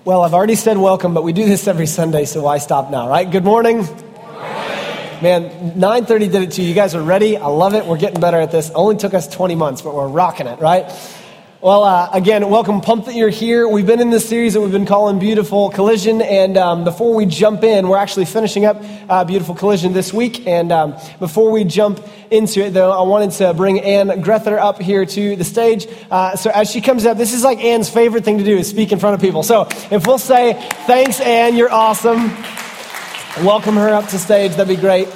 Well, I've already said welcome, but we do this every Sunday, so why stop now, right? Good morning. Man, 9:30 did it too. You guys are ready. I love it. We're getting better at this. Only took us 20 months, but we're rocking it, right? Well, again, welcome. Pumped that you're here. We've been in this series that we've been calling Beautiful Collision, and before we jump in, we're actually finishing up Beautiful Collision this week, and before we jump into it, though, I wanted to bring Ann Grether up here to the stage. So as she comes up, this is like Ann's favorite thing to do, is speak in front of people. So if we'll say, thanks, Ann, you're awesome. Welcome her up to stage. That'd be great.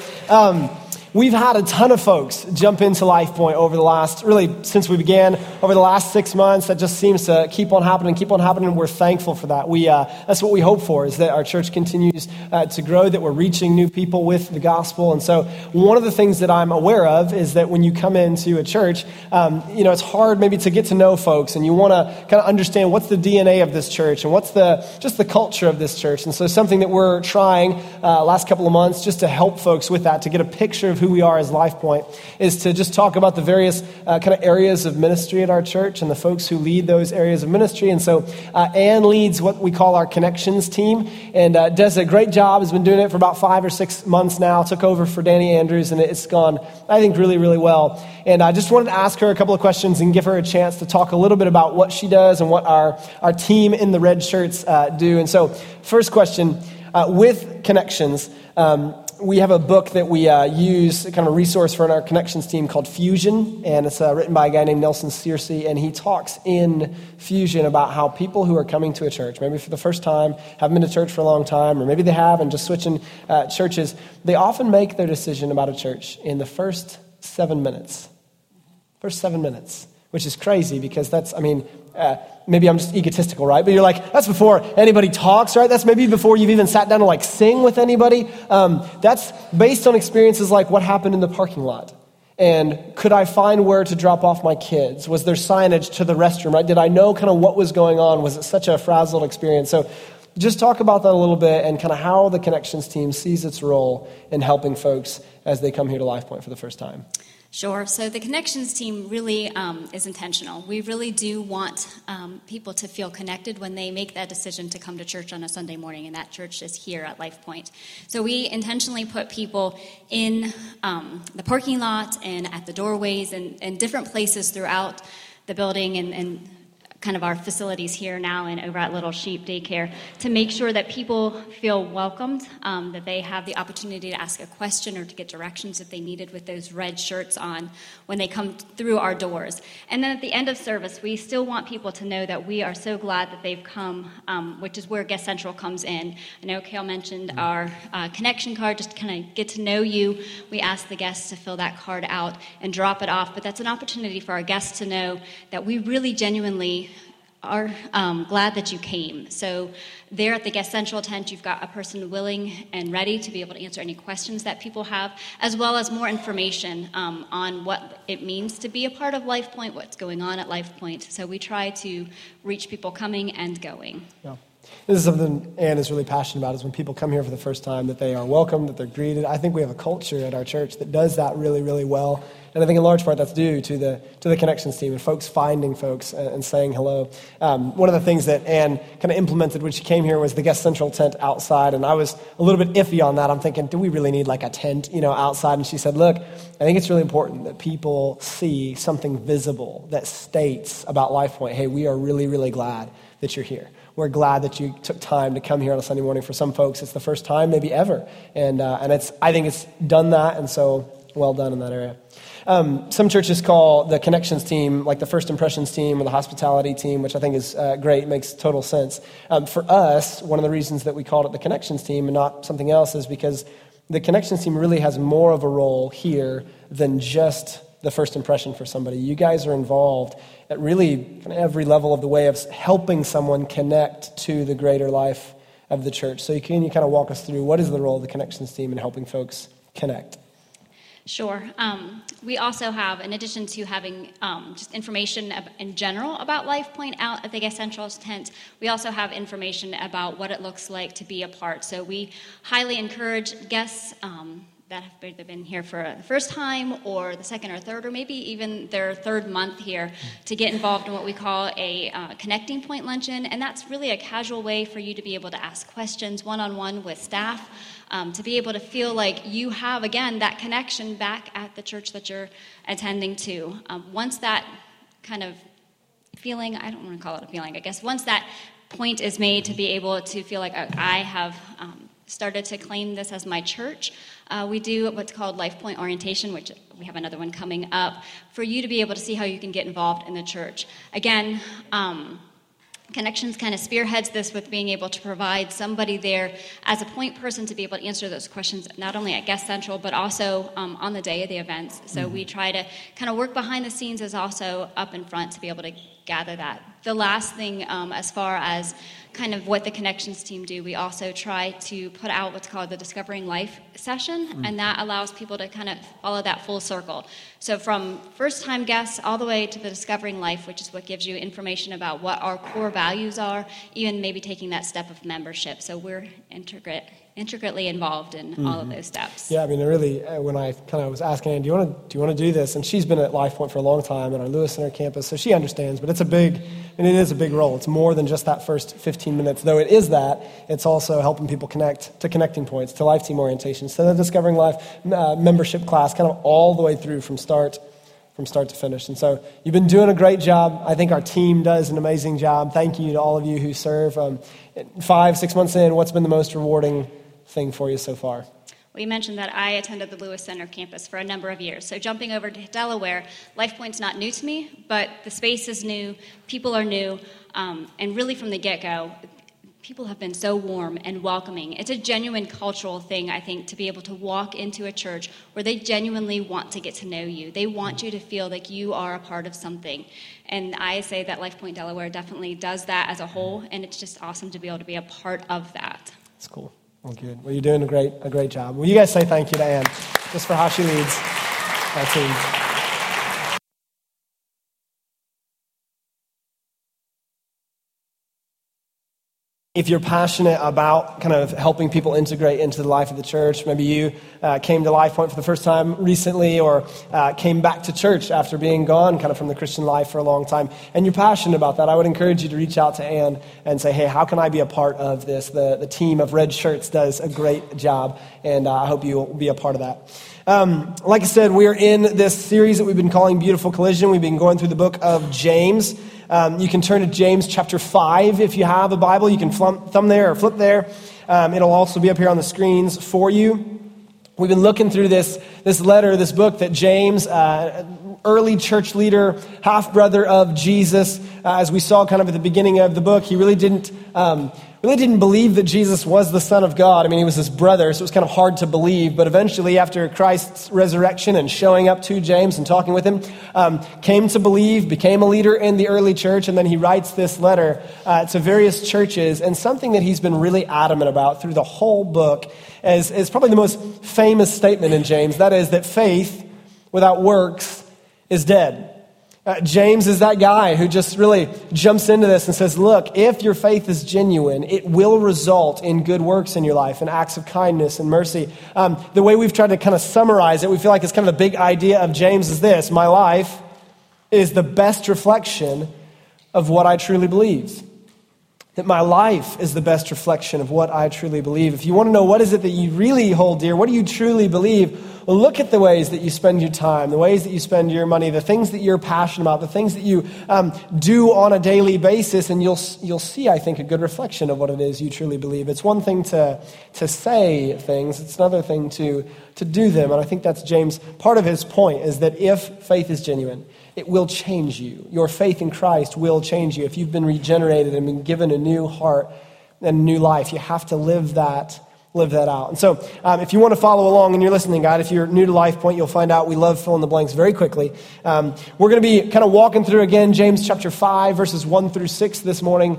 We've had a ton of folks jump into LifePoint over the last, really since we began, over the last 6 months. That just seems to keep on happening. And we're thankful for that. That's what we hope for, is that our church continues to grow, that we're reaching new people with the gospel. And so one of the things that I'm aware of is that when you come into a church, it's hard maybe to get to know folks, and you want to kind of understand what's the DNA of this church and what's just the culture of this church. And so something that we're trying last couple of months just to help folks with that, to get a picture of who we are as LifePoint, is to just talk about the various kind of areas of ministry at our church and the folks who lead those areas of ministry. And so Ann leads what we call our Connections team, and does a great job, has been doing it for about 5 or 6 months now, took over for Danny Andrews, and it's gone, I think, really, really well. And I just wanted to ask her a couple of questions and give her a chance to talk a little bit about what she does and what our team in the red shirts do. And so first question, with Connections, we have a book that we use, kind of a resource for our Connections team called Fusion, and it's written by a guy named Nelson Searcy, and he talks in Fusion about how people who are coming to a church, maybe for the first time, haven't been to church for a long time, or maybe they have and just switching churches, they often make their decision about a church in the first 7 minutes. First 7 minutes, which is crazy because that's, maybe I'm just egotistical, right? But you're like, that's before anybody talks, right? That's maybe before you've even sat down to sing with anybody. That's based on experiences like what happened in the parking lot. And could I find where to drop off my kids? Was there signage to the restroom, right? Did I know kind of what was going on? Was it such a frazzled experience? So just talk about that a little bit and kind of how the Connections team sees its role in helping folks as they come here to LifePoint for the first time. Sure. So the Connections team really is intentional. We really do want people to feel connected when they make that decision to come to church on a Sunday morning, and that church is here at LifePoint. So we intentionally put people in the parking lot and at the doorways and different places throughout the building and kind of our facilities here now and over at Little Sheep Daycare, to make sure that people feel welcomed, that they have the opportunity to ask a question or to get directions if they needed with those red shirts on when they come through our doors. And then at the end of service, we still want people to know that we are so glad that they've come, which is where Guest Central comes in. I know Kale mentioned our connection card, just to kind of get to know you. We ask the guests to fill that card out and drop it off, but that's an opportunity for our guests to know that we really genuinely are glad that you came. So there at the Guest Central tent, you've got a person willing and ready to be able to answer any questions that people have, as well as more information on what it means to be a part of LifePoint, what's going on at LifePoint. So we try to reach people coming and going. Yeah. This is something Ann is really passionate about, is when people come here for the first time, that they are welcomed, that they're greeted. I think we have a culture at our church that does that really, really well. And I think in large part that's due to the Connections team and folks finding folks and saying hello. One of the things that Ann kind of implemented when she came here was the Guest Central tent outside, and I was a little bit iffy on that. I'm thinking, do we really need a tent, outside? And she said, look, I think it's really important that people see something visible that states about LifePoint, hey, we are really, really glad that you're here. We're glad that you took time to come here on a Sunday morning. For some folks, it's the first time, maybe ever. And I think it's done that, and so well done in that area. Some churches call the Connections team the First Impressions team or the Hospitality team, which I think is great, makes total sense. For us, one of the reasons that we called it the Connections team and not something else is because the Connections team really has more of a role here than just the first impression for somebody. You guys are involved at really kind of every level of the way of helping someone connect to the greater life of the church. So can you kind of walk us through what is the role of the Connections team in helping folks connect? Sure. We also have, in addition to having just information in general about LifePoint out at the Guest Central tent, we also have information about what it looks like to be a part. So we highly encourage guests that have either been here for the first time or the second or third, or maybe even their third month here, to get involved in what we call a connecting point luncheon. And that's really a casual way for you to be able to ask questions one-on-one with staff, to be able to feel like you have, again, that connection back at the church that you're attending to. Once that kind of feeling, I don't want to call it a feeling, I guess, once that point is made to be able to feel like I have started to claim this as my church, we do what's called Life Point Orientation, which we have another one coming up, for you to be able to see how you can get involved in the church. Again, Connections kind of spearheads this with being able to provide somebody there as a point person to be able to answer those questions, not only at Guest Central, but also on the day of the events. So we try to kind of work behind the scenes as also up in front to be able to gather that. The last thing, as far as kind of what the Connections team do, we also try to put out what's called the Discovering Life session, and that allows people to kind of follow that full circle. So from first-time guests all the way to the Discovering Life, which is what gives you information about what our core values are, even maybe taking that step of membership. So we're intricately involved in all of those steps. Yeah, I mean, really, when I kind of was asking Anne, do you want to do this? And she's been at LifePoint for a long time at our Lewis Center campus, so she understands. But it is a big role. It's more than just that first 15 minutes. Though it is that, it's also helping people connect to connecting points, to life team orientations, to the Discovering Life membership class, kind of all the way through from start to finish. And so you've been doing a great job. I think our team does an amazing job. Thank you to all of you who serve. 5-6 months in, what's been the most rewarding thing for you so far? Well, you mentioned that I attended the Lewis Center campus for a number of years. So jumping over to Delaware, LifePoint's not new to me, but the space is new, people are new, and really from the get-go, people have been so warm and welcoming. It's a genuine cultural thing, I think, to be able to walk into a church where they genuinely want to get to know you. They want you to feel like you are a part of something. And I say that LifePoint Delaware definitely does that as a whole, and it's just awesome to be able to be a part of that. That's cool. Well, good. Well, you're doing a great job. Will you guys say thank you to Anne, just for how she leads our team? If you're passionate about kind of helping people integrate into the life of the church, maybe you came to LifePoint for the first time recently, or came back to church after being gone kind of from the Christian life for a long time, and you're passionate about that, I would encourage you to reach out to Anne and say, hey, how can I be a part of this? The team of Red Shirts does a great job, and I hope you'll be a part of that. Like I said, we're in this series that we've been calling Beautiful Collision. We've been going through the book of James. You can turn to James chapter 5 if you have a Bible. You can thumb there or flip there. It'll also be up here on the screens for you. We've been looking through this letter, this book that James, early church leader, half-brother of Jesus, as we saw kind of at the beginning of the book, he really didn't believe that Jesus was the Son of God. I mean, he was his brother, so it was kind of hard to believe. But eventually, after Christ's resurrection and showing up to James and talking with him, came to believe, became a leader in the early church, and then he writes this letter to various churches. And something that he's been really adamant about through the whole book is probably the most famous statement in James. That is that faith without works is dead. James is that guy who just really jumps into this and says, look, if your faith is genuine, it will result in good works in your life and acts of kindness and mercy. The way we've tried to kind of summarize it, we feel like it's kind of the big idea of James is this: my life is the best reflection of what I truly believe. That my life is the best reflection of what I truly believe. If you want to know what is it that you really hold dear, what do you truly believe, well, look at the ways that you spend your time, the ways that you spend your money, the things that you're passionate about, the things that you do on a daily basis, and you'll see, I think, a good reflection of what it is you truly believe. It's one thing to say things, it's another thing to do them, and I think that's James. Part of his point is that if faith is genuine, it will change you. Your faith in Christ will change you. If you've been regenerated and been given a new heart and a new life, you have to live that out. And so if you want to follow along and you're listening, guide, if you're new to LifePoint, you'll find out we love fill in the blanks very quickly. We're going to be kind of walking through again James chapter 5, verses 1 through 6 this morning.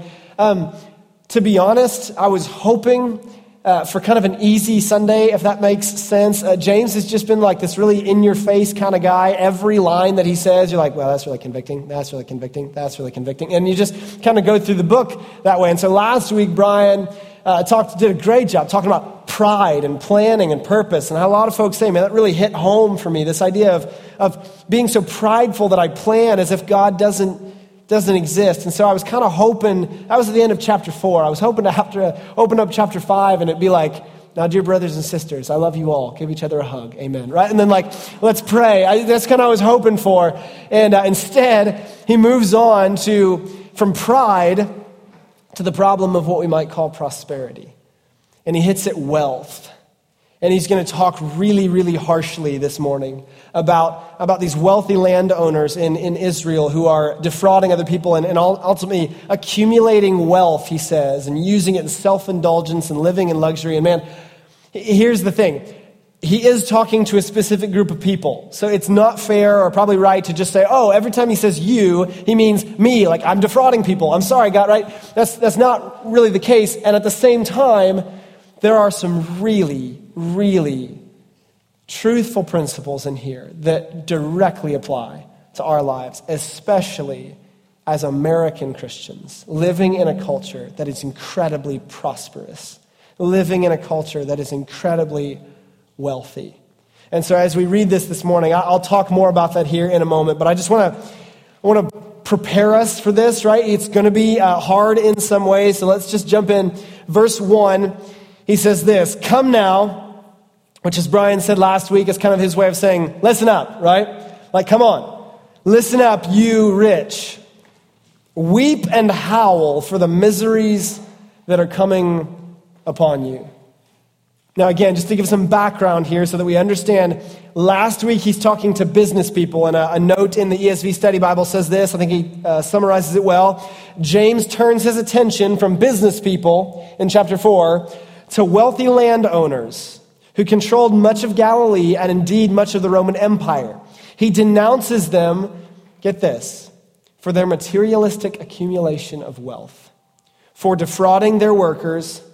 To be honest, I was hoping for kind of an easy Sunday, if that makes sense. James has just been like this really in-your-face kind of guy. Every line that he says, you're like, well, that's really convicting, that's really convicting, that's really convicting. And you just kind of go through the book that way. And so last week, Brian did a great job talking about pride and planning and purpose, and how a lot of folks say, man, that really hit home for me, this idea of being so prideful that I plan as if God doesn't exist. And so I was kind of hoping, that was at the end of chapter 4, I was hoping to have to open up chapter 5 and it'd be like, now, dear brothers and sisters, I love you all. Give each other a hug. Amen. Right? And then let's pray. That's kind of what I was hoping for. And instead, he moves on from pride to the problem of what we might call prosperity. And he hits at wealth. And he's going to talk really, really harshly this morning about these wealthy landowners in Israel who are defrauding other people and ultimately accumulating wealth, he says, and using it in self-indulgence and living in luxury. And man, here's the thing. He is talking to a specific group of people. So it's not fair or probably right to just say, oh, every time he says you, he means me, like I'm defrauding people. I'm sorry, God, right? That's not really the case. And at the same time, there are some really, really truthful principles in here that directly apply to our lives, especially as American Christians, living in a culture that is incredibly prosperous, living in a culture that is incredibly wealthy. And so as we read this morning, I'll talk more about that here in a moment, but I just want to prepare us for this, right? It's going to be hard in some ways, so let's just jump in. Verse 1, he says this, come now, which as Brian said last week is kind of his way of saying, listen up, right? Like, come on. Listen up, you rich. Weep and howl for the miseries that are coming upon you. Now, again, just to give some background here so that we understand, last week he's talking to business people, and a note in the ESV Study Bible says this. I think he summarizes it well. James turns his attention from business people in chapter 4 to wealthy landowners who controlled much of Galilee and indeed much of the Roman Empire. He denounces them, get this, for their materialistic accumulation of wealth, for defrauding their workers,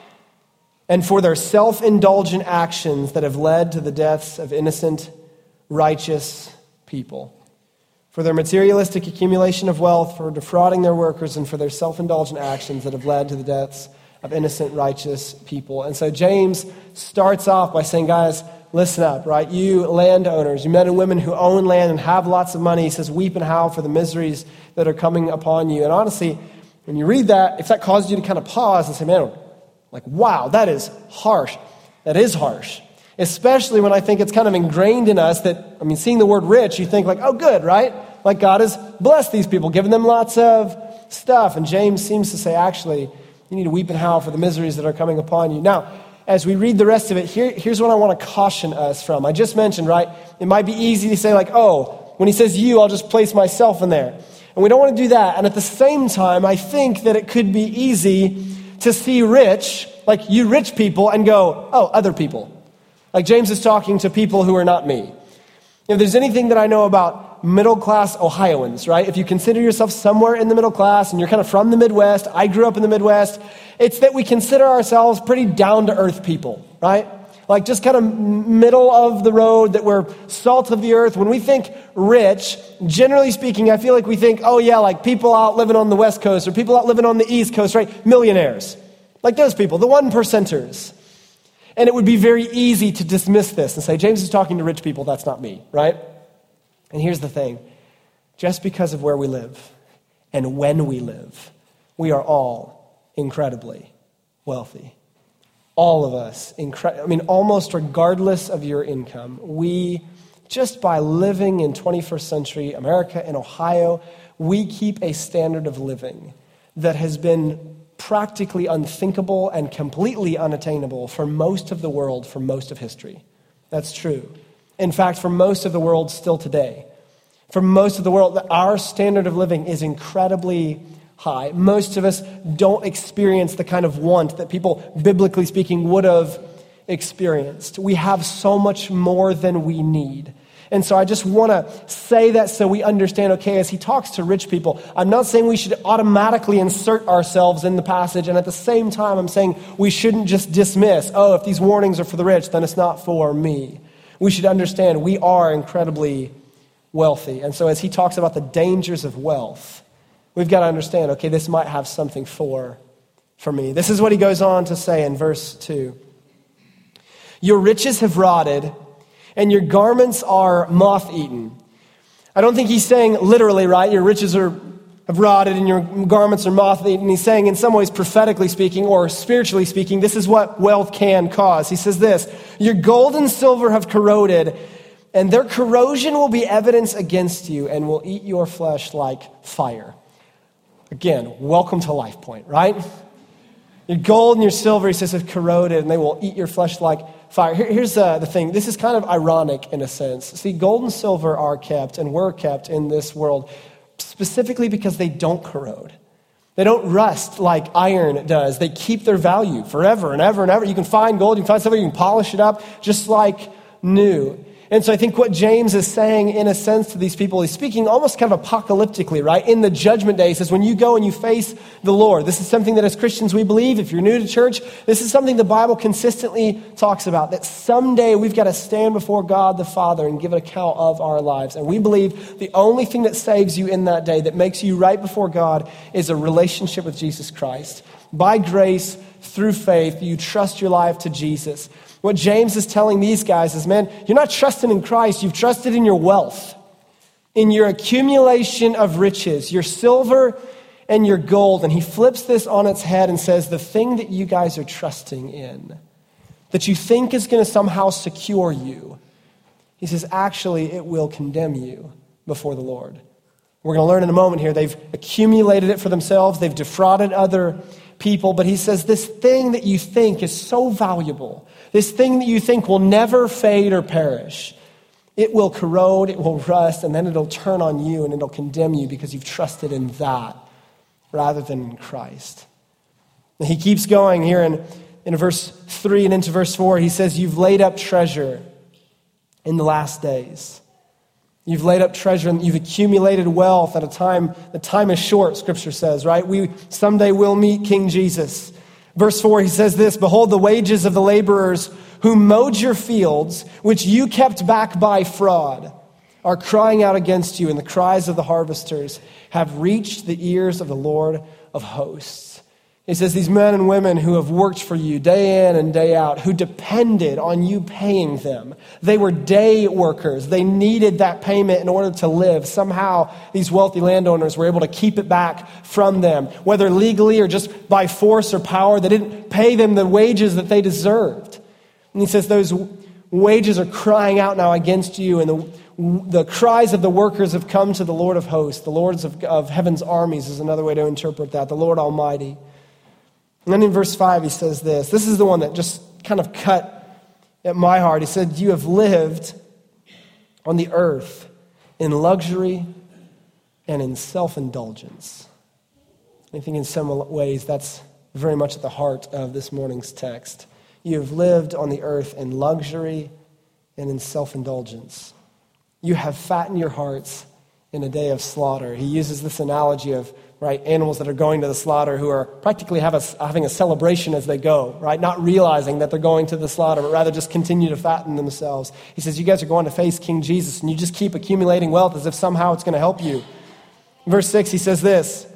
and for their self-indulgent actions that have led to the deaths of innocent, righteous people. For their materialistic accumulation of wealth, for defrauding their workers, and for their self-indulgent actions that have led to the deaths of innocent, righteous people. And so James starts off by saying, guys, listen up, right? You landowners, you men and women who own land and have lots of money, he says, weep and howl for the miseries that are coming upon you. And honestly, when you read that, if that caused you to kind of pause and say, man, like, wow, that is harsh. That is harsh. Especially when I think it's kind of ingrained in us that, seeing the word rich, you think like, oh, good, right? Like God has blessed these people, given them lots of stuff. And James seems to say, actually, you need to weep and howl for the miseries that are coming upon you. Now, as we read the rest of it, here's what I want to caution us from. I just mentioned, right, it might be easy to say like, oh, when he says you, I'll just place myself in there. And we don't want to do that. And at the same time, I think that it could be easy to see rich, like you rich people, and go, oh, other people. Like James is talking to people who are not me. If there's anything that I know about middle-class Ohioans, right? If you consider yourself somewhere in the middle class and you're kind of from the Midwest, I grew up in the Midwest, it's that we consider ourselves pretty down-to-earth people, right? Like just kind of middle of the road, that we're salt of the earth. When we think rich, generally speaking, I feel like we think, oh yeah, like people out living on the West Coast or people out living on the East Coast, right? Millionaires. Like those people, the 1%ers. And it would be very easy to dismiss this and say, James is talking to rich people, that's not me, right? And here's the thing. Just because of where we live and when we live, we are all incredibly wealthy. All of us, almost regardless of your income, we, just by living in 21st century America and Ohio, we keep a standard of living that has been practically unthinkable and completely unattainable for most of the world, for most of history. That's true. In fact, for most of the world still today. For most of the world, our standard of living is incredibly high. Most of us don't experience the kind of want that people, biblically speaking, would have experienced. We have so much more than we need. And so I just want to say that so we understand, okay, as he talks to rich people, I'm not saying we should automatically insert ourselves in the passage, and at the same time, I'm saying we shouldn't just dismiss, oh, if these warnings are for the rich, then it's not for me. We should understand we are incredibly wealthy. And so as he talks about the dangers of wealth, we've got to understand, okay, this might have something for me. This is what he goes on to say in verse 2. Your riches have rotted, and your garments are moth-eaten. I don't think he's saying literally, right? Your riches have rotted and your garments are moth-eaten. He's saying in some ways, prophetically speaking or spiritually speaking, this is what wealth can cause. He says this, your gold and silver have corroded, and their corrosion will be evidence against you and will eat your flesh like fire. Again, welcome to Life Point, right? Your gold and your silver, he says, have corroded, and they will eat your flesh like fire. Here's the thing. This is kind of ironic in a sense. See, gold and silver are kept and were kept in this world specifically because they don't corrode. They don't rust like iron does. They keep their value forever and ever and ever. You can find gold, you can find silver, you can polish it up just like new. And so I think what James is saying in a sense to these people, he's speaking almost kind of apocalyptically, right? In the judgment day, he says, when you go and you face the Lord, this is something that as Christians we believe. If you're new to church, this is something the Bible consistently talks about, that someday we've got to stand before God the Father and give an account of our lives. And we believe the only thing that saves you in that day, that makes you right before God, is a relationship with Jesus Christ. By grace, through faith, you trust your life to Jesus. What James is telling these guys is, man, you're not trusting in Christ, you've trusted in your wealth, in your accumulation of riches, your silver and your gold. And he flips this on its head and says, the thing that you guys are trusting in, that you think is going to somehow secure you, he says, actually, it will condemn you before the Lord. We're going to learn in a moment here, they've accumulated it for themselves, they've defrauded other people, but he says, this thing that you think is so valuable, this thing that you think will never fade or perish, it will corrode, it will rust, and then it'll turn on you and it'll condemn you because you've trusted in that rather than in Christ. And he keeps going here in verse 3 and into verse 4. He says, you've laid up treasure in the last days. You've laid up treasure and you've accumulated wealth at a time, the time is short, Scripture says, right? We someday will meet King Jesus. Verse 4, he says this, behold, the wages of the laborers who mowed your fields, which you kept back by fraud, are crying out against you, and the cries of the harvesters have reached the ears of the Lord of hosts. He says these men and women who have worked for you day in and day out, who depended on you paying them. They were day workers. They needed that payment in order to live. Somehow these wealthy landowners were able to keep it back from them, whether legally or just by force or power. They didn't pay them the wages that they deserved. And he says those wages are crying out now against you, and the cries of the workers have come to the Lord of hosts. The Lord of heaven's armies is another way to interpret that, the Lord Almighty. And then in verse 5, he says this. This is the one that just kind of cut at my heart. He said, you have lived on the earth in luxury and in self-indulgence. I think in some ways that's very much at the heart of this morning's text. You have lived on the earth in luxury and in self-indulgence. You have fattened your hearts in a day of slaughter. He uses this analogy of animals that are going to the slaughter who are practically having a celebration as they go, right? Not realizing that they're going to the slaughter, but rather just continue to fatten themselves. He says, you guys are going to face King Jesus, and you just keep accumulating wealth as if somehow it's going to help you. In verse 6, he says this,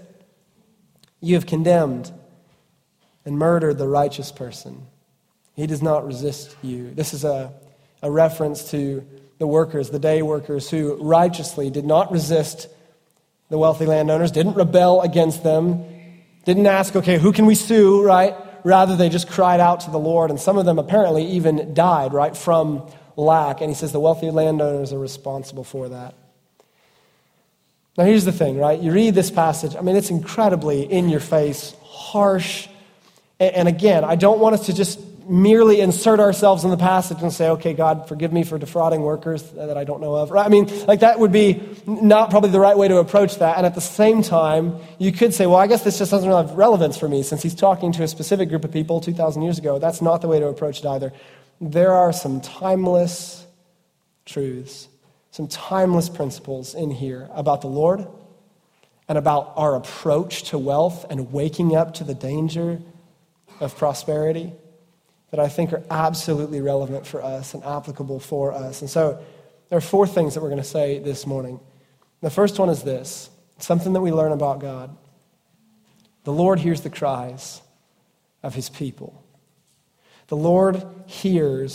you have condemned and murdered the righteous person. He does not resist you. This is a reference to the workers, the day workers, who righteously did not resist the wealthy landowners, didn't rebel against them, didn't ask, okay, who can we sue, right? Rather, they just cried out to the Lord, and some of them apparently even died, right, from lack. And he says the wealthy landowners are responsible for that. Now, here's the thing, right? You read this passage, it's incredibly in your face, harsh. And again, I don't want us to just merely insert ourselves in the passage and say, okay, God, forgive me for defrauding workers that I don't know of. Right? That would be not probably the right way to approach that. And at the same time, you could say, well, I guess this just doesn't really have relevance for me since he's talking to a specific group of people 2,000 years ago. That's not the way to approach it either. There are some timeless truths, some timeless principles in here about the Lord and about our approach to wealth and waking up to the danger of prosperity that I think are absolutely relevant for us and applicable for us. And so there are 4 things that we're going to say this morning. The first one is this, something that we learn about God. The Lord hears the cries of his people. The Lord hears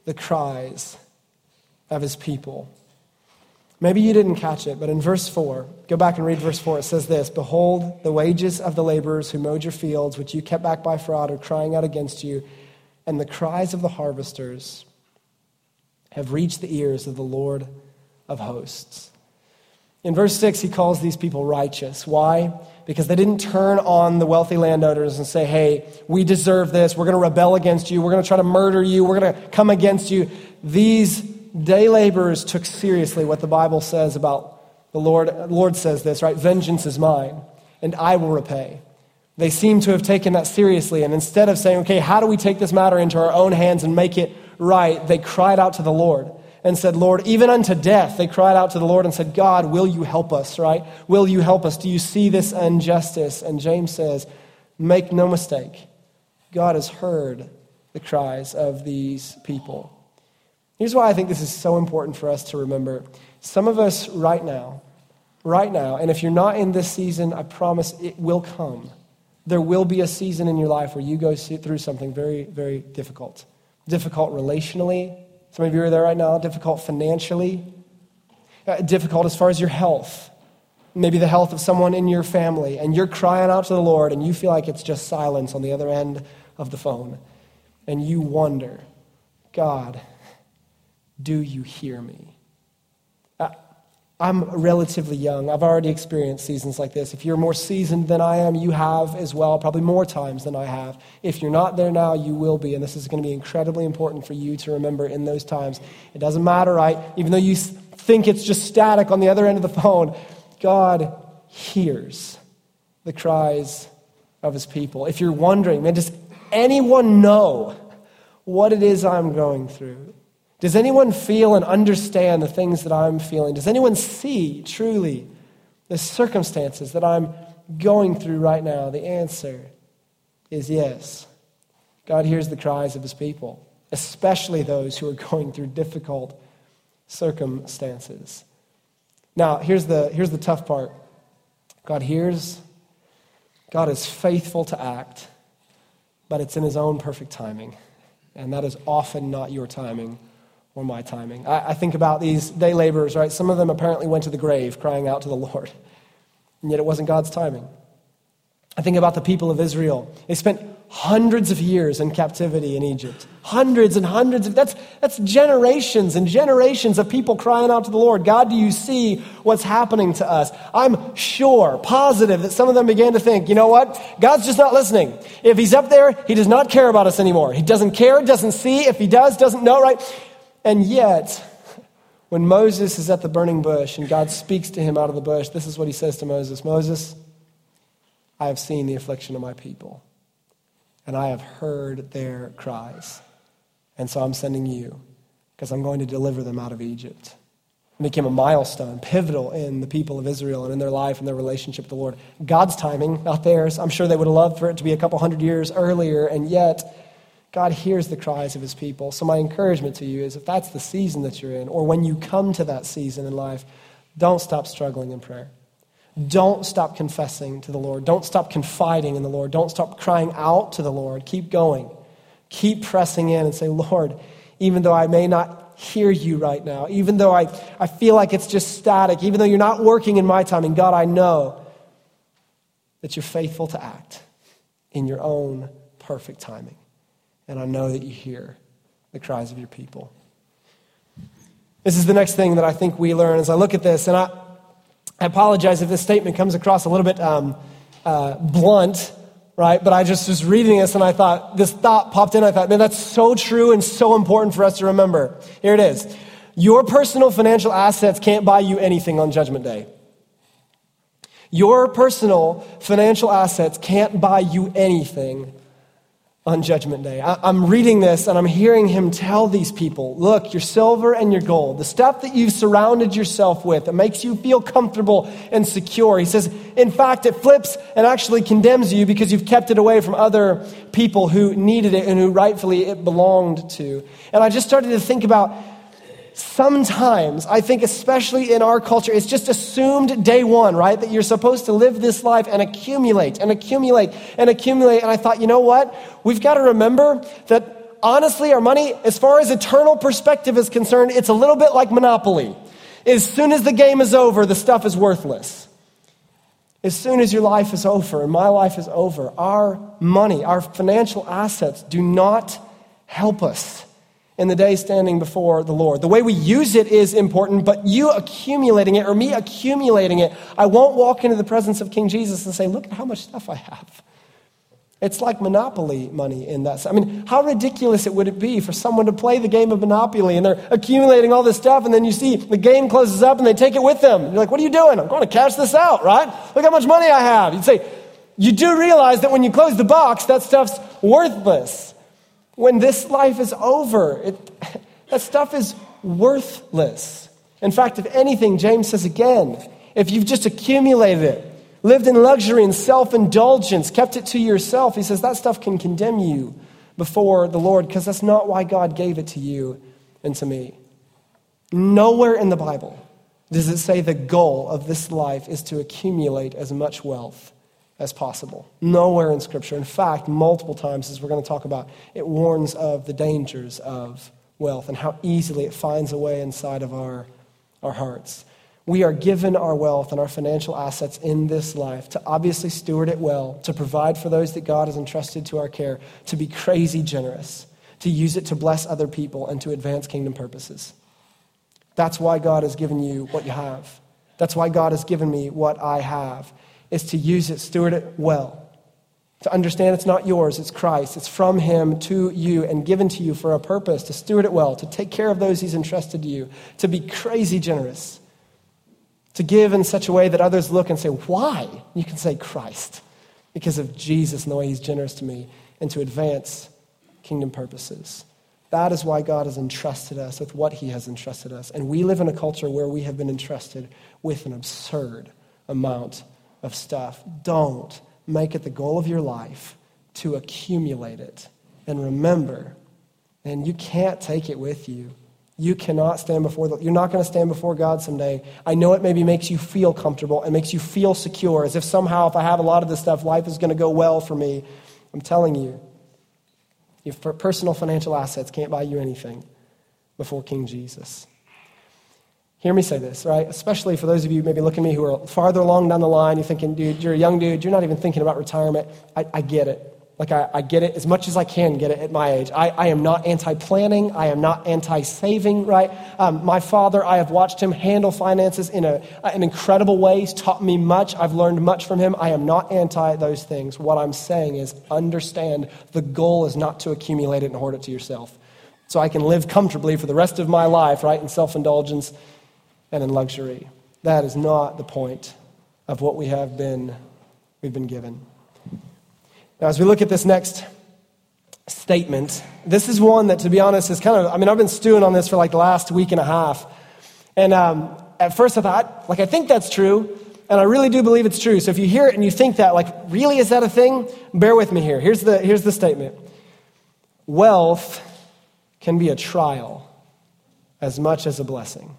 the cries of his people. Maybe you didn't catch it, but in verse 4, go back and read verse 4, it says this, "Behold, the wages of the laborers who mowed your fields, which you kept back by fraud, are crying out against you, and the cries of the harvesters have reached the ears of the Lord of hosts." In verse 6, he calls these people righteous. Why? Because they didn't turn on the wealthy landowners and say, hey, we deserve this. We're going to rebel against you. We're going to try to murder you. We're going to come against you. These day laborers took seriously what the Bible says about the Lord. The Lord says this, right? "Vengeance is mine, and I will repay." They seem to have taken that seriously. And instead of saying, okay, how do we take this matter into our own hands and make it right? They cried out to the Lord and said, Lord, even unto death, they cried out to the Lord and said, God, will you help us, right? Will you help us? Do you see this injustice? And James says, make no mistake, God has heard the cries of these people. Here's why I think this is so important for us to remember. Some of us right now, and if you're not in this season, I promise it will come. There will be a season in your life where you go through something very, very difficult. Difficult relationally. Some of you are there right now. Difficult financially. Difficult as far as your health. Maybe the health of someone in your family. And you're crying out to the Lord and you feel like it's just silence on the other end of the phone. And you wonder, God, do you hear me? I'm relatively young. I've already experienced seasons like this. If you're more seasoned than I am, you have as well, probably more times than I have. If you're not there now, you will be. And this is going to be incredibly important for you to remember in those times. It doesn't matter, right? Even though you think it's just static on the other end of the phone, God hears the cries of his people. If you're wondering, man, does anyone know what it is I'm going through? Does anyone feel and understand the things that I'm feeling? Does anyone see truly the circumstances that I'm going through right now? The answer is yes. God hears the cries of his people, especially those who are going through difficult circumstances. Now, here's the tough part. God hears. God is faithful to act, but it's in his own perfect timing. And that is often not your timing or my timing. I think about these day laborers, right? Some of them apparently went to the grave crying out to the Lord, and yet it wasn't God's timing. I think about the people of Israel. They spent hundreds of years in captivity in Egypt. Hundreds and hundreds of, that's generations and generations of people crying out to the Lord. God, do you see what's happening to us? I'm sure, positive that some of them began to think, you know what? God's just not listening. If he's up there, he does not care about us anymore. He doesn't care, doesn't see. If he does, doesn't know, right? And yet, when Moses is at the burning bush and God speaks to him out of the bush, this is what he says to Moses. Moses, I have seen the affliction of my people, and I have heard their cries. And so I'm sending you, because I'm going to deliver them out of Egypt. It became a milestone, pivotal in the people of Israel and in their life and their relationship with the Lord. God's timing, not theirs. I'm sure they would have loved for it to be a couple hundred years earlier, and yet God hears the cries of his people. So my encouragement to you is if that's the season that you're in, or when you come to that season in life, don't stop struggling in prayer. Don't stop confessing to the Lord. Don't stop confiding in the Lord. Don't stop crying out to the Lord. Keep going. Keep pressing in and say, Lord, even though I may not hear you right now, even though I feel like it's just static, even though you're not working in my timing, God, I know that you're faithful to act in your own perfect timing. And I know that you hear the cries of your people. This is the next thing that I think we learn as I look at this. And I apologize if this statement comes across a little bit blunt, right? But I just was reading this and I thought, this thought popped in. I thought, man, that's so true and so important for us to remember. Here it is. Your personal financial assets can't buy you anything on Judgment Day. Your personal financial assets can't buy you anything on Judgment Day. I'm reading this and I'm hearing him tell these people, look, your silver and your gold, the stuff that you've surrounded yourself with that makes you feel comfortable and secure. He says, in fact, it flips and actually condemns you because you've kept it away from other people who needed it and who rightfully it belonged to. And I just started to think about sometimes, I think especially in our culture, it's just assumed day one, right? That you're supposed to live this life and accumulate and accumulate and accumulate. And I thought, you know what? We've got to remember that honestly, our money, as far as eternal perspective is concerned, it's a little bit like Monopoly. As soon as the game is over, the stuff is worthless. As soon as your life is over and my life is over, our money, our financial assets do not help us in the day standing before the Lord. The way we use it is important, but you accumulating it or me accumulating it, I won't walk into the presence of King Jesus and say, look at how much stuff I have. It's like Monopoly money in that. I mean, how ridiculous it would it be for someone to play the game of Monopoly and they're accumulating all this stuff and then you see the game closes up and they take it with them. You're like, what are you doing? I'm going to cash this out, right? Look how much money I have. You'd say, you do realize that when you close the box, that stuff's worthless. When this life is over, that stuff is worthless. In fact, if anything, James says again, if you've just accumulated it, lived in luxury and self-indulgence, kept it to yourself, he says that stuff can condemn you before the Lord because that's not why God gave it to you and to me. Nowhere in the Bible does it say the goal of this life is to accumulate as much wealth as possible. Nowhere in Scripture. In fact, multiple times, as we're going to talk about, it warns of the dangers of wealth and how easily it finds a way inside of our hearts. We are given our wealth and our financial assets in this life to obviously steward it well, to provide for those that God has entrusted to our care, to be crazy generous, to use it to bless other people and to advance kingdom purposes. That's why God has given you what you have. That's why God has given me what I have, is to use it, steward it well. To understand it's not yours, it's Christ. It's from him to you and given to you for a purpose, to steward it well, to take care of those he's entrusted to you, to be crazy generous. To give in such a way that others look and say, why? You can say Christ, because of Jesus and the way he's generous to me, and to advance kingdom purposes. That is why God has entrusted us with what he has entrusted us. And we live in a culture where we have been entrusted with an absurd amount of stuff. Don't make it the goal of your life to accumulate it. And remember, and you can't take it with you. You cannot stand you're not going to stand before God someday. I know it maybe makes you feel comfortable and makes you feel secure, as if somehow if I have a lot of this stuff, life is going to go well for me. I'm telling you, your personal financial assets can't buy you anything before King Jesus. Hear me say this, right? Especially for those of you maybe looking at me who are farther along down the line, you're thinking, dude, you're a young dude, you're not even thinking about retirement. I get it. Like, I get it as much as I can get it at my age. I am not anti-planning. I am not anti-saving, right? My father, I have watched him handle finances in an incredible way. He's taught me much. I've learned much from him. I am not anti those things. What I'm saying is understand the goal is not to accumulate it and hoard it to yourself. So I can live comfortably for the rest of my life, right, in self-indulgence and in luxury. That is not the point of what we've been given. Now, as we look at this next statement, this is one that, to be honest, is I've been stewing on this for like the last week and a half. And at first I thought, I think that's true, and I really do believe it's true. So if you hear it and you think that, really, is that a thing? Bear with me here. Here's the statement. Wealth can be a trial as much as a blessing.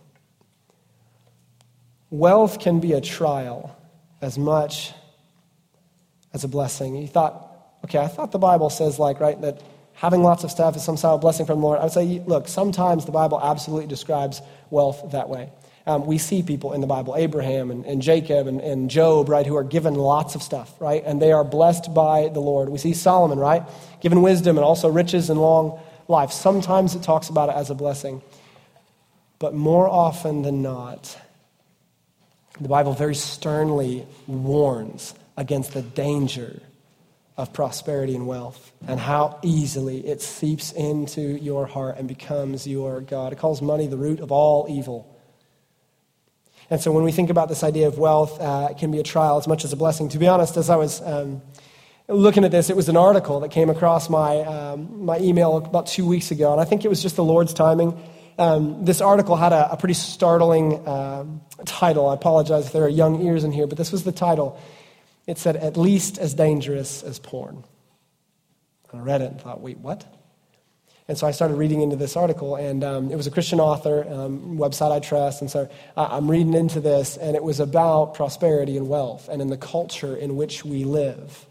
Wealth can be a trial as much as a blessing. You thought, okay, I thought the Bible says, that having lots of stuff is some sort of blessing from the Lord. I would say, look, sometimes the Bible absolutely describes wealth that way. We see people in the Bible, Abraham and Jacob and Job, right, who are given lots of stuff, right, and they are blessed by the Lord. We see Solomon, right, given wisdom and also riches and long life. Sometimes it talks about it as a blessing, but more often than not, the Bible very sternly warns against the danger of prosperity and wealth and how easily it seeps into your heart and becomes your God. It calls money the root of all evil. And so when we think about this idea of wealth, it can be a trial as much as a blessing. To be honest, as I was looking at this, it was an article that came across my email about 2 weeks ago, and I think it was just the Lord's timing. This article had a pretty startling title. I apologize if there are young ears in here, but this was the title. It said, "At least as dangerous as porn." And I read it and thought, wait, what? And so I started reading into this article, and it was a Christian author, website I trust, and so I'm reading into this, and it was about prosperity and wealth and in the culture in which we live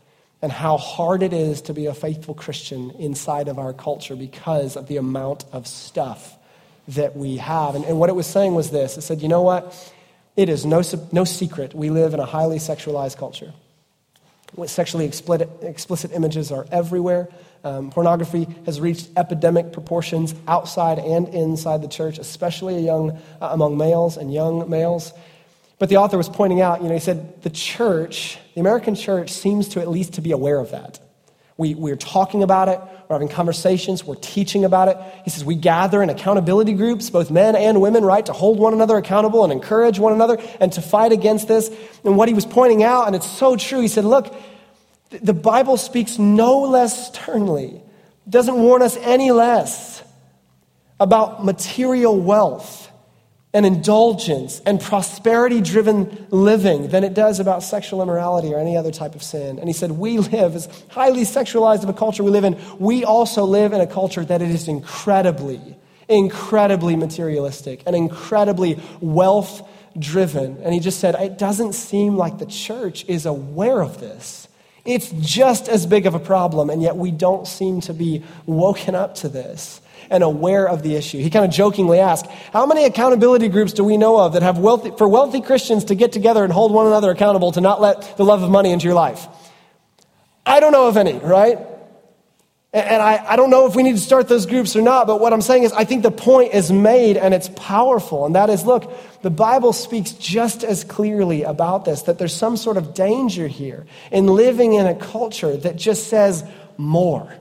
and how hard it is to be a faithful Christian inside of our culture because of the amount of stuff that we have. And what it was saying was this. It said, you know what? It is no secret we live in a highly sexualized culture. Sexually explicit images are everywhere. Pornography has reached epidemic proportions outside and inside the church, especially among males and young males. But the author was pointing out, he said, the American church seems to at least to be aware of that. We're talking about it, we're having conversations, we're teaching about it. He says we gather in accountability groups, both men and women, right, to hold one another accountable and encourage one another and to fight against this. And what he was pointing out, and it's so true, he said, look, the Bible speaks no less sternly, doesn't warn us any less about material wealth and indulgence and prosperity-driven living than it does about sexual immorality or any other type of sin. And he said, we live, as highly sexualized of a culture we live in, we also live in a culture that it is incredibly materialistic and incredibly wealth-driven. And he just said, it doesn't seem like the church is aware of this. It's just as big of a problem, and yet we don't seem to be woken up to this and aware of the issue. He kind of jokingly asked, how many accountability groups do we know of that have for wealthy Christians to get together and hold one another accountable to not let the love of money into your life? I don't know of any, right? And I don't know if we need to start those groups or not, but what I'm saying is I think the point is made and it's powerful. And that is, look, the Bible speaks just as clearly about this, that there's some sort of danger here in living in a culture that just says more.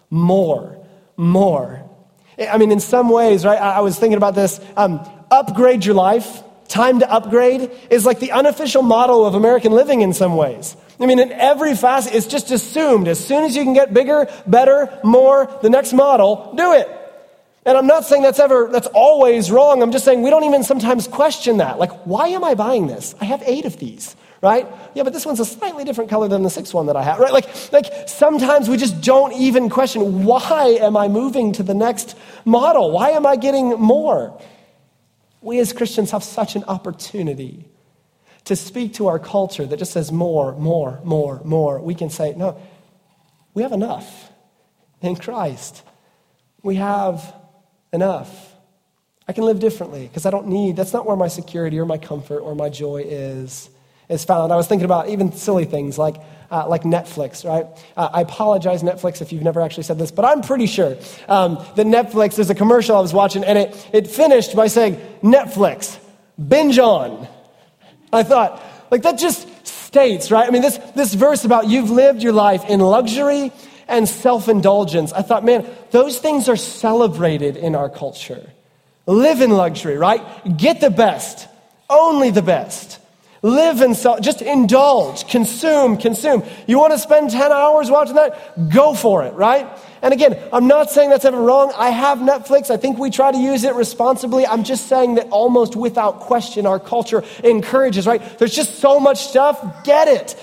I mean, in some ways, right, I was thinking about this, upgrade your life, time to upgrade, is like the unofficial motto of American living in some ways. I mean, in every facet, it's just assumed. As soon as you can get bigger, better, more, the next model, do it. And I'm not saying that's always wrong. I'm just saying we don't even sometimes question that. Like, why am I buying this? I have 8 of these, right? Yeah, but this one's a slightly different color than the 6th one that I have, right? Like sometimes we just don't even question, why am I moving to the next model? Why am I getting more? We as Christians have such an opportunity to speak to our culture that just says more. We can say, no, we have enough in Christ. We have enough. I can live differently because that's not where my security or my comfort or my joy is found. I was thinking about even silly things like Netflix, right? I apologize, Netflix, if you've never actually said this, but I'm pretty sure that Netflix, there's a commercial I was watching, and it finished by saying, Netflix, binge on. I thought, like, that just states, right? I mean, this verse about you've lived your life in luxury and self-indulgence. I thought, man, those things are celebrated in our culture. Live in luxury, right? Get the best, only the best. Live and just indulge, consume. You want to spend 10 hours watching that? Go for it, right? And again, I'm not saying that's ever wrong. I have Netflix. I think we try to use it responsibly. I'm just saying that almost without question, our culture encourages, right? There's just so much stuff. Get it.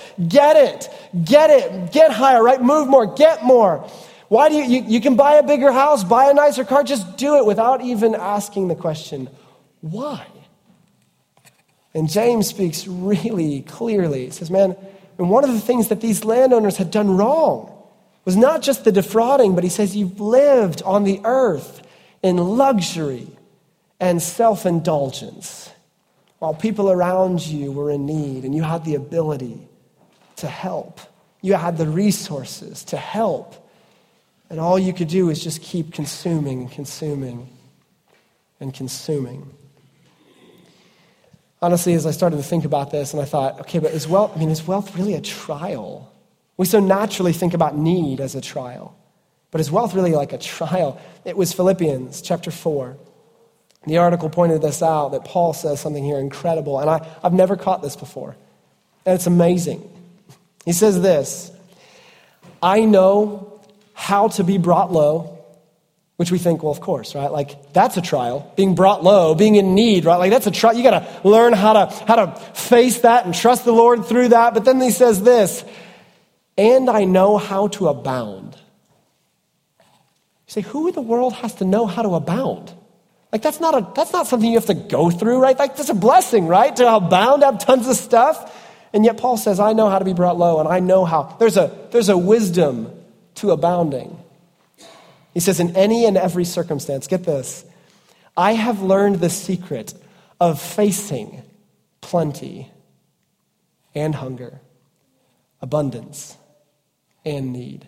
Get higher, right? Move more, get more. Why do you can buy a bigger house, buy a nicer car, just do it without even asking the question, why? And James speaks really clearly. He says, man, and one of the things that these landowners had done wrong was not just the defrauding, but he says you've lived on the earth in luxury and self-indulgence while people around you were in need and you had the ability to help. You had the resources to help. And all you could do is just keep consuming. Honestly, as I started to think about this, and I thought, okay, but is wealth really a trial? We so naturally think about need as a trial. But is wealth really like a trial? It was Philippians chapter 4. The article pointed this out, that Paul says something here incredible, and I've never caught this before. And it's amazing. He says this, I know how to be brought low, which we think, well, of course, right? Like, that's a trial. Being brought low, being in need, right? Like, that's a trial. You got to learn how to face that and trust the Lord through that. But then he says this, and I know how to abound. You say, who in the world has to know how to abound? Like, that's not something you have to go through, right? Like, that's a blessing, right? To abound, have tons of stuff. And yet Paul says, I know how to be brought low, and I know how. There's a wisdom to abounding. He says, in any and every circumstance, get this, I have learned the secret of facing plenty and hunger, abundance and need.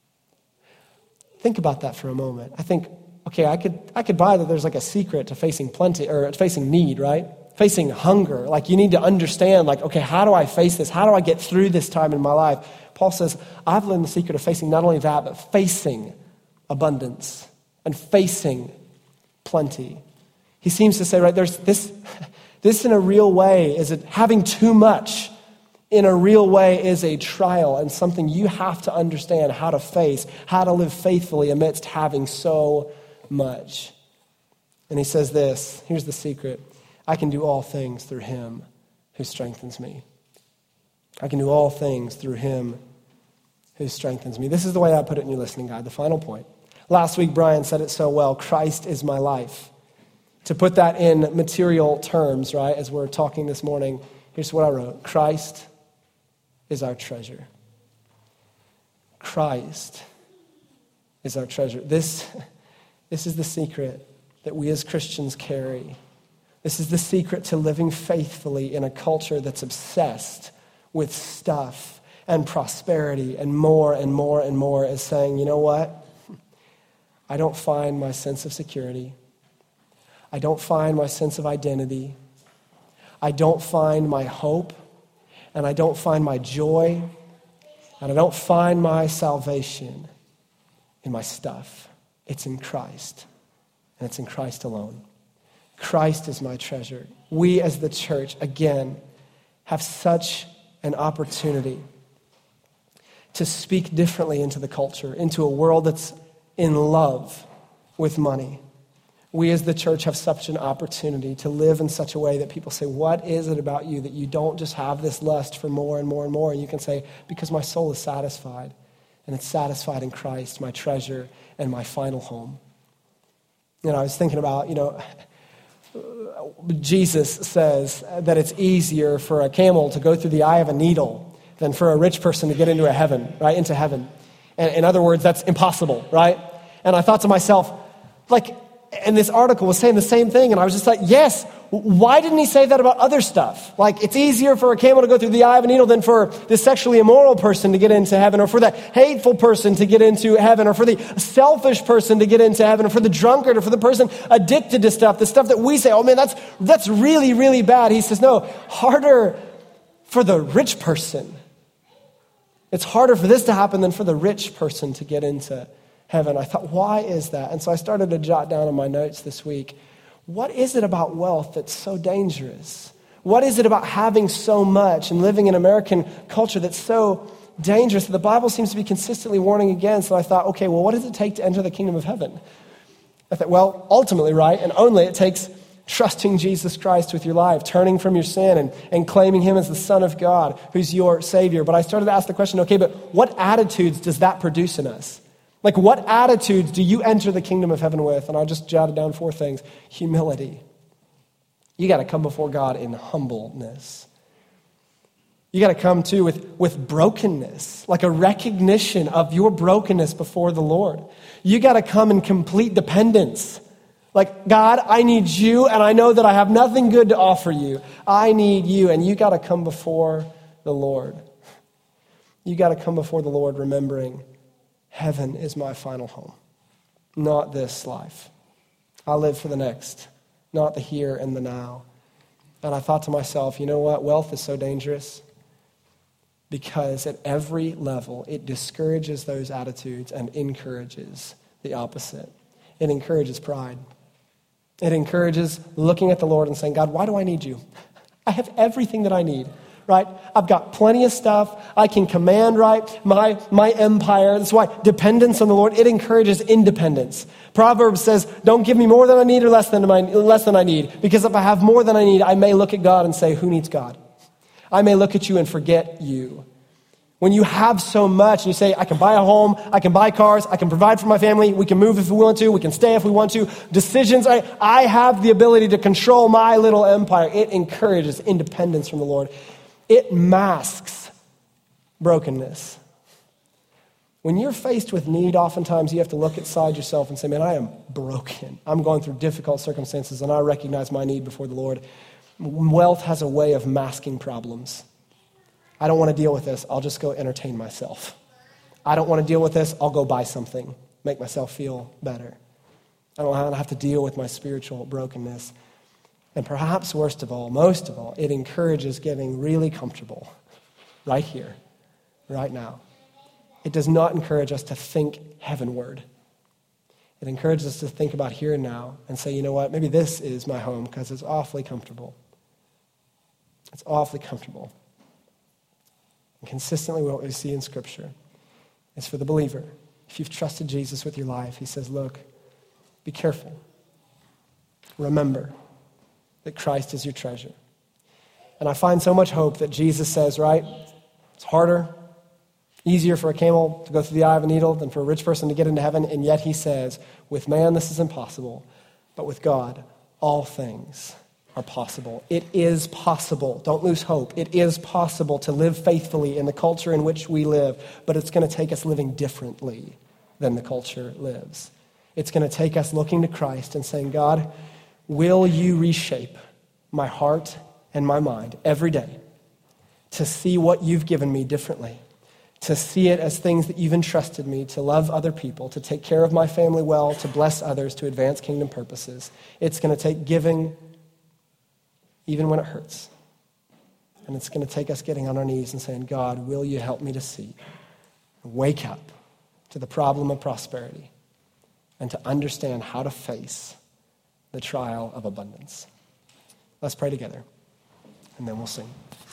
Think about that for a moment. I think, okay, I could buy that there's like a secret to facing plenty or facing need, right? Facing hunger. Like you need to understand, like, okay, how do I face this? How do I get through this time in my life? Paul says, I've learned the secret of facing not only that, but facing abundance and facing plenty. He seems to say, right, there's this in a real way is it having too much in a real way is a trial and something you have to understand how to face, how to live faithfully amidst having so much. And he says this, here's the secret. I can do all things through him who strengthens me. I can do all things through him who strengthens me. This is the way I put it in your listening guide, the final point. Last week, Brian said it so well, Christ is my life. To put that in material terms, right, as we're talking this morning, here's what I wrote. Christ is our treasure. Christ is our treasure. This is the secret that we as Christians carry. This is the secret to living faithfully in a culture that's obsessed with stuff and prosperity and more and more and more, is saying, you know what? I don't find my sense of security. I don't find my sense of identity. I don't find my hope. And I don't find my joy. And I don't find my salvation in my stuff. It's in Christ. And it's in Christ alone. Christ is my treasure. We as the church, again, have such an opportunity to speak differently into the culture, into a world that's in love with money. We as the church have such an opportunity to live in such a way that people say, what is it about you that you don't just have this lust for more and more and more? And you can say, because my soul is satisfied. And it's satisfied in Christ, my treasure and my final home. You know, I was thinking about, Jesus says that it's easier for a camel to go through the eye of a needle than for a rich person to get into heaven, right? Into heaven. And in other words, that's impossible, right? And I thought to myself, and this article was saying the same thing, and I was just like, yes, why didn't he say that about other stuff? Like, it's easier for a camel to go through the eye of a needle than for the sexually immoral person to get into heaven, or for the hateful person to get into heaven, or for the selfish person to get into heaven, or for the drunkard, or for the person addicted to stuff, the stuff that we say, oh man, that's really, really bad. He says, no, harder for the rich person. It's harder for this to happen than for the rich person to get into heaven. I thought, why is that? And so I started to jot down in my notes this week, what is it about wealth that's so dangerous? What is it about having so much and living in American culture that's so dangerous that the Bible seems to be consistently warning against? So I thought, okay, well, what does it take to enter the kingdom of heaven? I thought, well, ultimately, right, and only it takes trusting Jesus Christ with your life, turning from your sin and claiming him as the Son of God, who's your Savior. But I started to ask the question, okay, but what attitudes does that produce in us? Like, what attitudes do you enter the kingdom of heaven with? And I just jotted down 4 things. Humility. You got to come before God in humbleness. You got to come, too, with brokenness, like a recognition of your brokenness before the Lord. You got to come in complete dependence. Like, God, I need you, and I know that I have nothing good to offer you. I need you, and you got to come before the Lord. You got to come before the Lord remembering, heaven is my final home, not this life. I live for the next, not the here and the now. And I thought to myself, you know what? Wealth is so dangerous because at every level, it discourages those attitudes and encourages the opposite. It encourages pride. It encourages looking at the Lord and saying, God, why do I need you? I have everything that I need. Right? I've got plenty of stuff. I can command, right, my empire. That's why dependence on the Lord, it encourages independence. Proverbs says, don't give me more than I need or less than I need. Because if I have more than I need, I may look at God and say, who needs God? I may look at you and forget you. When you have so much and you say, I can buy a home, I can buy cars, I can provide for my family, we can move if we want to, we can stay if we want to. Decisions, I have the ability to control my little empire. It encourages independence from the Lord. It masks brokenness. When you're faced with need, oftentimes you have to look inside yourself and say, man, I am broken. I'm going through difficult circumstances, and I recognize my need before the Lord. Wealth has a way of masking problems. I don't want to deal with this. I'll just go entertain myself. I don't want to deal with this. I'll go buy something, make myself feel better. I don't have to deal with my spiritual brokenness. And perhaps worst of all, most of all, it encourages getting really comfortable right here, right now. It does not encourage us to think heavenward. It encourages us to think about here and now and say, you know what, maybe this is my home because it's awfully comfortable. It's awfully comfortable. And consistently what we see in Scripture is for the believer. If you've trusted Jesus with your life, he says, look, be careful. Remember that Christ is your treasure. And I find so much hope that Jesus says, right, it's harder, easier for a camel to go through the eye of a needle than for a rich person to get into heaven. And yet he says, with man this is impossible, but with God all things are possible. It is possible. Don't lose hope. It is possible to live faithfully in the culture in which we live, but it's going to take us living differently than the culture lives. It's going to take us looking to Christ and saying, God, will you reshape my heart and my mind every day to see what you've given me differently, to see it as things that you've entrusted me, to love other people, to take care of my family well, to bless others, to advance kingdom purposes. It's going to take giving even when it hurts. And it's going to take us getting on our knees and saying, God, will you help me to see, wake up to the problem of prosperity, and to understand how to face the trial of abundance. Let's pray together, and then we'll sing.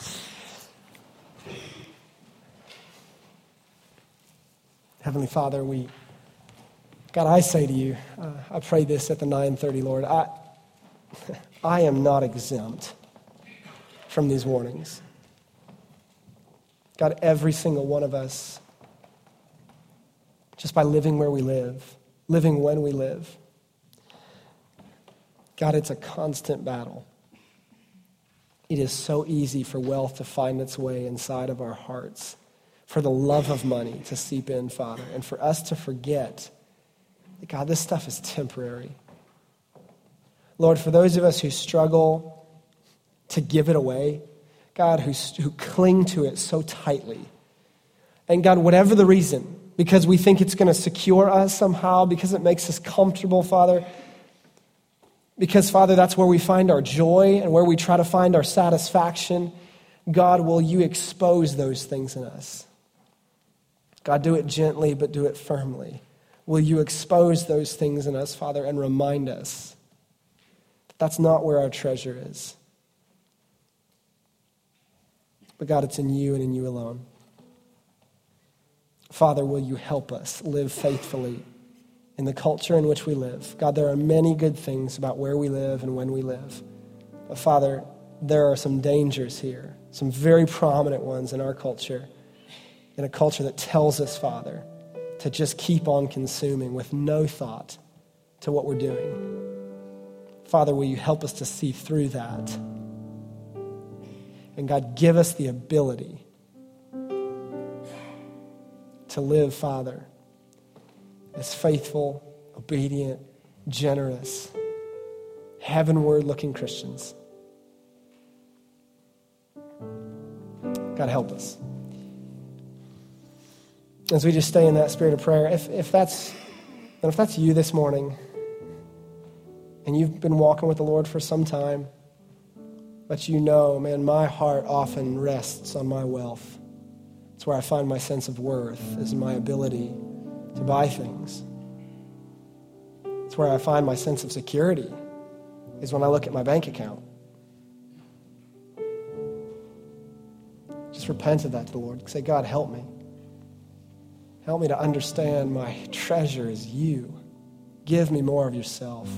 Heavenly Father, God, I say to you, I pray this at the 9:30, Lord, I am not exempt from these warnings. God, every single one of us, just by living where we live, living when we live, God, it's a constant battle. It is so easy for wealth to find its way inside of our hearts, for the love of money to seep in, Father, and for us to forget that, God, this stuff is temporary. Lord, for those of us who struggle to give it away, God, who cling to it so tightly, and God, whatever the reason, because we think it's going to secure us somehow, because it makes us comfortable, Father, because, Father, that's where we find our joy and where we try to find our satisfaction, God, will you expose those things in us? God, do it gently, but do it firmly. Will you expose those things in us, Father, and remind us that that's not where our treasure is. But God, it's in you and in you alone. Father, will you help us live faithfully in the culture in which we live? God, there are many good things about where we live and when we live. But Father, there are some dangers here, some very prominent ones in our culture, in a culture that tells us, Father, to just keep on consuming with no thought to what we're doing. Father, will you help us to see through that? And God, give us the ability to live, Father, as faithful, obedient, generous, heavenward-looking Christians. God, help us. As we just stay in that spirit of prayer, if that's you this morning, and you've been walking with the Lord for some time, but you know, man, my heart often rests on my wealth. It's where I find my sense of worth, is in my ability to buy things. It's where I find my sense of security, is when I look at my bank account. Just repent of that to the Lord. Say, God, help me. Help me to understand my treasure is you. Give me more of yourself.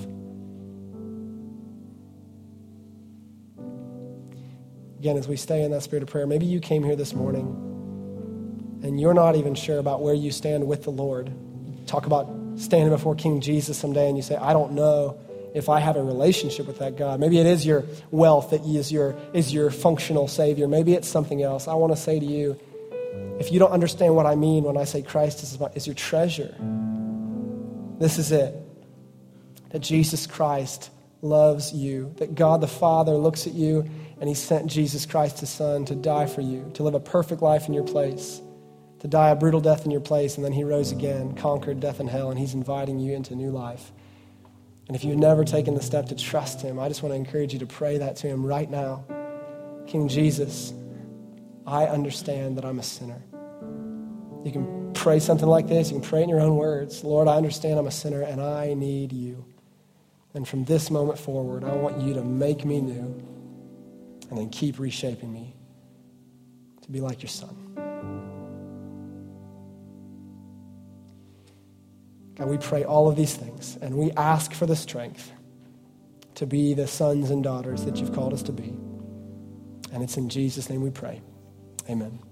Again, as we stay in that spirit of prayer, maybe you came here this morning and you're not even sure about where you stand with the Lord. Talk about standing before King Jesus someday and you say, I don't know if I have a relationship with that God. Maybe it is your wealth that is your functional Savior. Maybe it's something else. I want to say to you, if you don't understand what I mean when I say Christ is your treasure, this is it. That Jesus Christ loves you. That God the Father looks at you and he sent Jesus Christ, his Son, to die for you, to live a perfect life in your place, to die a brutal death in your place, and then he rose again, conquered death and hell, and he's inviting you into new life. And if you've never taken the step to trust him, I just want to encourage you to pray that to him right now. King Jesus, I understand that I'm a sinner. You can pray something like this. You can pray in your own words. Lord, I understand I'm a sinner and I need you. And from this moment forward, I want you to make me new and then keep reshaping me to be like your Son. God, we pray all of these things, and we ask for the strength to be the sons and daughters that you've called us to be. And it's in Jesus' name we pray. Amen.